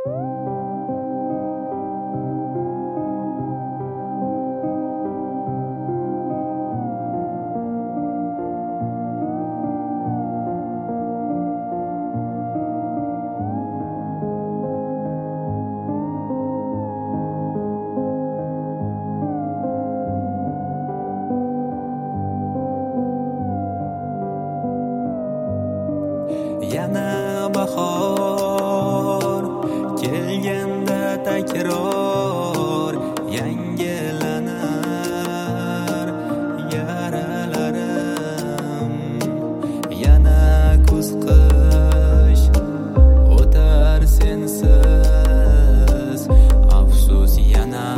Yana bahor kelganda takror yangilanar yaralarim. Yana kuz qish o'tar sensiz, afsus yana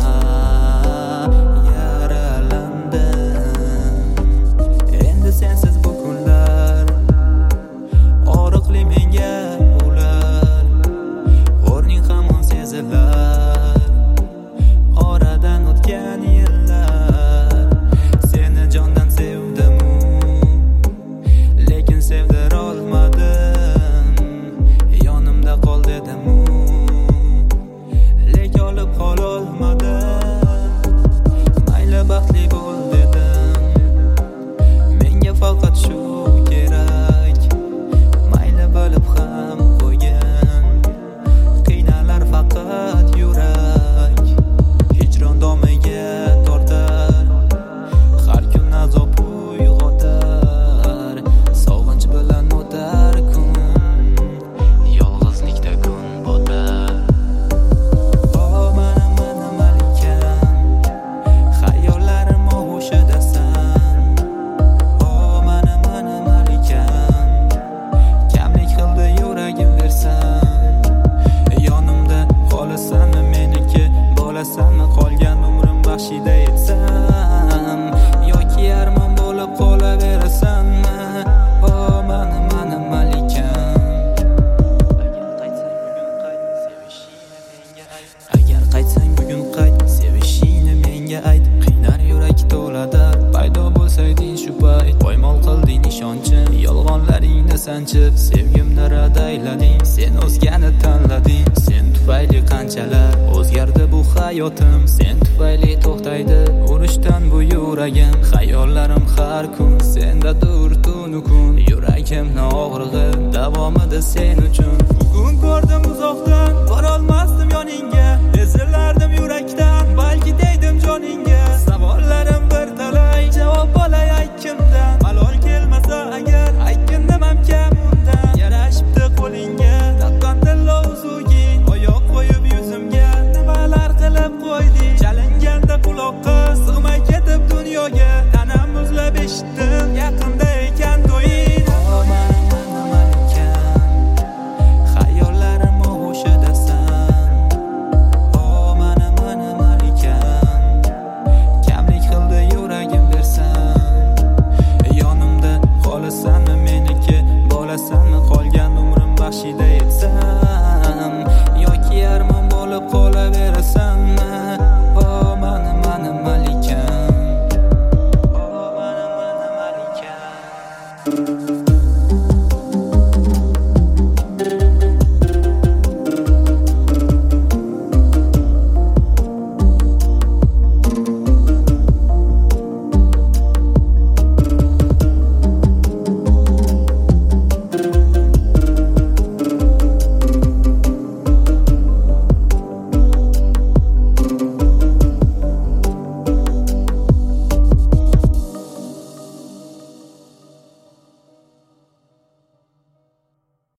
yaralandim. Endi sensiz bu kunlar og'riqli menga ular, o'rning hamon sezilar. Oradan o'tgan yillar, seni jondan sevdim, lekin sevdira olmadim. Yonimda qol dedim, lekin olib qololmadim. Mayli baxtli bo'l dedim, menga faqat shu kerak. Mayli bo'lib ham qo'ygin, qiynalar faqat yurak. Hijron domiga tortar, har kun azob uyg'otar. Sog'inch bilan o'tar kun, yolg'izlikda kun botar. O mana malikam, xayollarim og'ushidasan. O mana malikam, kamlik qildi yuragim bersan. Yonimda qolasanmi, meniki bo'lasanmi, qolgan umrim baxshida etsam, yoki armon bo'lib qolaverasanmi? O mana malikam, agar qaytsang bugun qayt, sevishingni menga ayt. Qiynar yurak to'ladar, paydo bo'lsayding shu payt. Poymol qilding ishonchim, yolg'onlaringni sanchib, sevgimni rad aylading. Sen o'zgani tanlading, sen tufayli qanchalar o'zgardi bu hayotim. Sen tufayli to'xtaydi urushdan bu yuragim. Xayollarim har kun sendadir tunu kun, yuragimni og'rig'i davomida sen uchun.